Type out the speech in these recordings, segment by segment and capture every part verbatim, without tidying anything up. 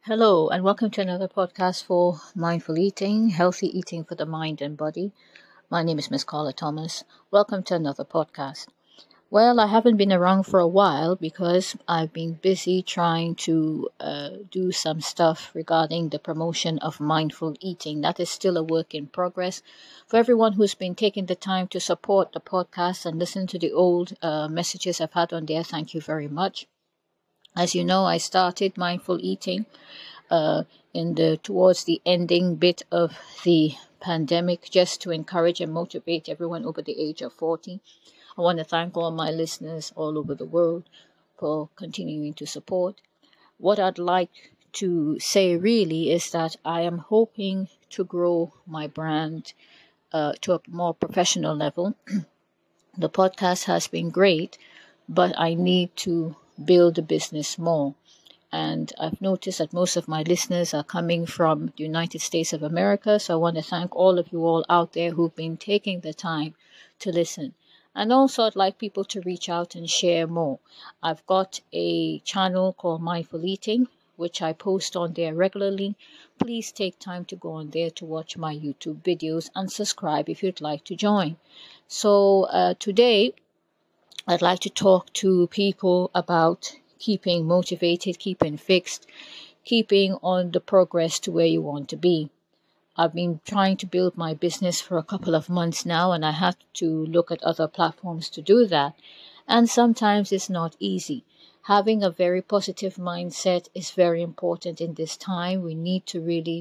Hello, and welcome to another podcast for mindful eating, healthy eating for the mind and body. My name is Miss Carla Thomas. Welcome to another podcast. Well, I haven't been around for a while because I've been busy trying to uh, do some stuff regarding the promotion of mindful eating. That is still a work in progress. For everyone who's been taking the time to support the podcast and listen to the old uh, messages I've had on there, thank you very much. As you know, I started mindful eating uh, in the towards the ending bit of the pandemic, just to encourage and motivate everyone over the age of forty. I want to thank all my listeners all over the world for continuing to support. What I'd like to say really is that I am hoping to grow my brand uh, to a more professional level. The podcast has been great, but I need to build the business more. And I've noticed that most of my listeners are coming from the United States of America. So I want to thank all of you all out there who've been taking the time to listen. And also I'd like people to reach out and share more. I've got a channel called Mindful Eating, which I post on there regularly. Please take time to go on there to watch my YouTube videos and subscribe if you'd like to join. So uh, today I'd like to talk to people about keeping motivated, keeping fixed, keeping on the progress to where you want to be. I've been trying to build my business for a couple of months now, and I had to look at other platforms to do that. And sometimes it's not easy. Having a very positive mindset is very important in this time. We need to really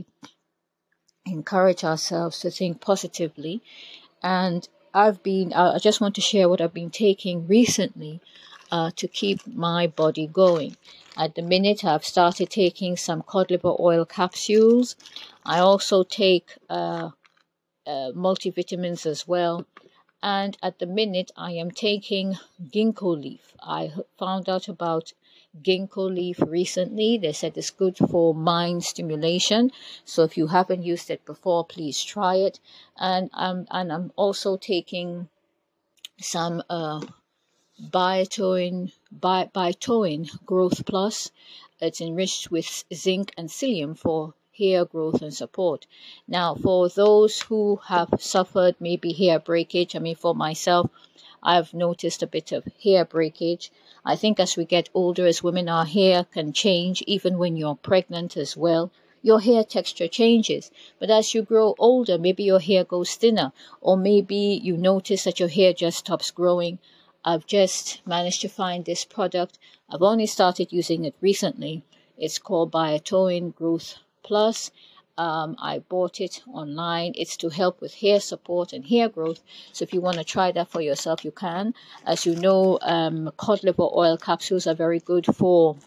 encourage ourselves to think positively. And I've been, I just want to share what I've been taking recently uh, to keep my body going. At the minute, I've started taking some cod liver oil capsules. I also take uh, uh, multivitamins as well. And at the minute, I am taking ginkgo leaf. I found out about ginkgo leaf recently. They said it's good for mind stimulation. So if you haven't used it before, please try it. And I'm and I'm also taking some uh, biotin, bi- biotin growth plus. It's enriched with zinc and psyllium for hair growth and support. Now, for those who have suffered maybe hair breakage, I mean, for myself, I've noticed a bit of hair breakage. I think as we get older as women, our hair can change, even when you're pregnant as well. Your hair texture changes. But as you grow older, maybe your hair goes thinner, or maybe you notice that your hair just stops growing. I've just managed to find this product. I've only started using it recently. It's called Biotin Growth Plus. Um, I bought it online. It's to help with hair support and hair growth. So if you want to try that for yourself, you can. As you know, um, cod liver oil capsules are very good for.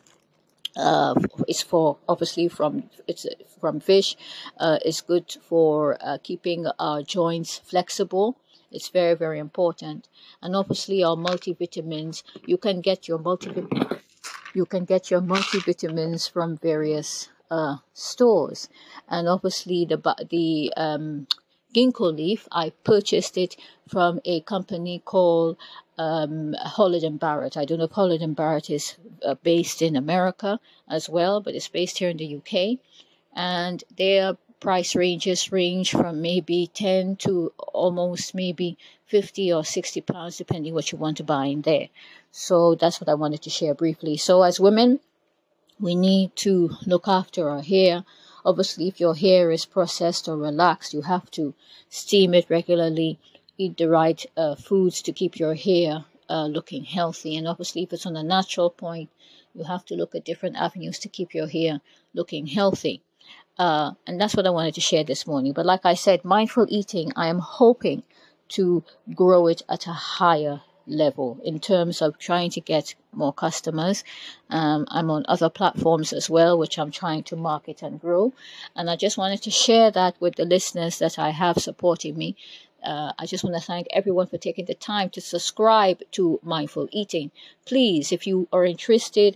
Uh, it's for obviously from it's from fish. Uh, it's good for uh, keeping our joints flexible. It's very very important. And obviously our multivitamins. You can get your multivit. You can get your multivitamins from various uh, stores, and obviously the the um, ginkgo leaf. I purchased it from a company called um, Holland and Barrett. I don't know if Holland and Barrett is uh, based in America as well, but it's based here in the U K, and their price ranges range from maybe ten to almost maybe fifty or sixty pounds, depending what you want to buy in there. So that's what I wanted to share briefly. So as women, we need to look after our hair. Obviously, if your hair is processed or relaxed, you have to steam it regularly, eat the right uh, foods to keep your hair uh, looking healthy. And obviously, if it's on a natural point, you have to look at different avenues to keep your hair looking healthy. Uh, and that's what I wanted to share this morning. But like I said, mindful eating, I am hoping to grow it at a higher level in terms of trying to get more customers. Um, I'm on other platforms as well, which I'm trying to market and grow. And I just wanted to share that with the listeners that I have supporting me. Uh, I just want to thank everyone for taking the time to subscribe to Mindful Eating. Please, if you are interested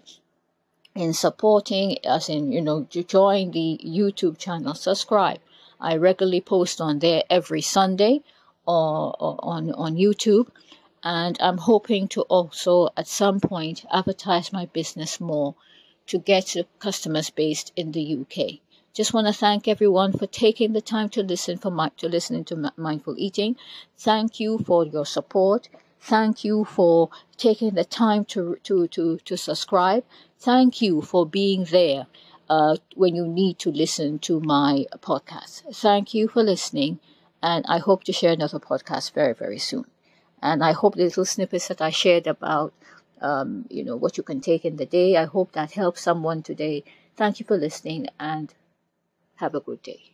in supporting us, in, you know, to join the YouTube channel, subscribe. I regularly post on there every Sunday or, or on, on YouTube. And I'm hoping to also at some point advertise my business more to get to customers based in the U K. Just want to thank everyone for taking the time to listen for my, to listening to Mindful Eating. Thank you for your support. Thank you for taking the time to to to, to subscribe. Thank you for being there uh, when you need to listen to my podcast. Thank you for listening, and I hope to share another podcast very, very soon. And I hope the little snippets that I shared about, um, you know, what you can take in the day, I hope that helps someone today. Thank you for listening, and have a good day.